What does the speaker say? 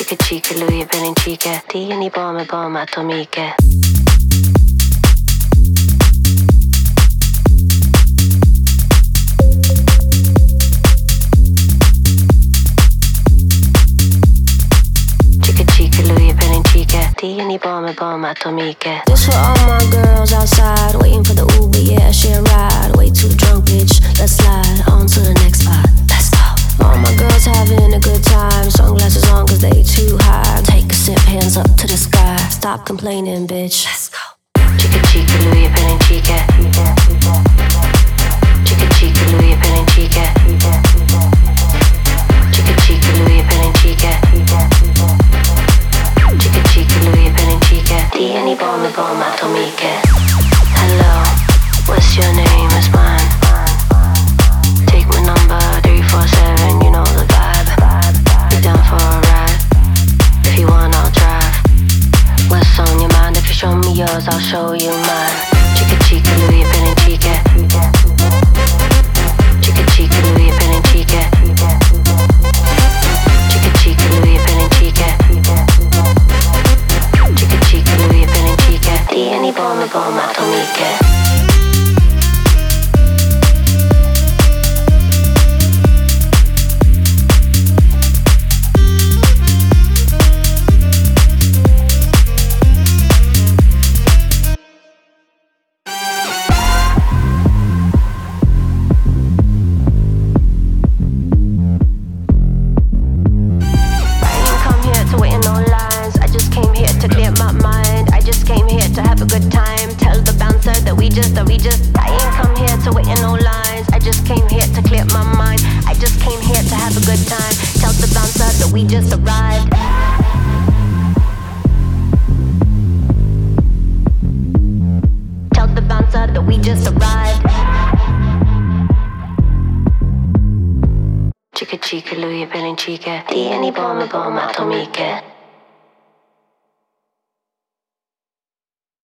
Chica chica, lui bene chica, tieni bomba atomiche. Chica chica, lui bene chica, tieni bomba atomiche. This for all my girls outside, waiting for the Uber, yeah, share ride. Way too drunk, bitch, let's slide on to the next spot. Let's go. All my girls having a good time, sunglasses on cause they too high. Take a sip, hands up to the sky, stop complaining, bitch. Let's go. Chica chica, lui bene chica. Chica chica, lui bene chica. Chica chica, lui bene chica. Chica chica, lui bene chica. Tieni bomba atomiche. Hello, what's your name? It's mine. Take my number 347, you know the vibe. Be down for a ride. If you want, I'll drive. What's on your mind? If you show me yours, I'll show you mine. Chica chica, Louis bene chica. Chica chica, Louis bene chica. Chica chica, Louis bene chica. Chica chica, Louis bene chica. Tieni bomba atomiche. We just arrived. Tell the bouncer that we just arrived. Chica chica, Louis bene chica. Tieni bomba atomiche.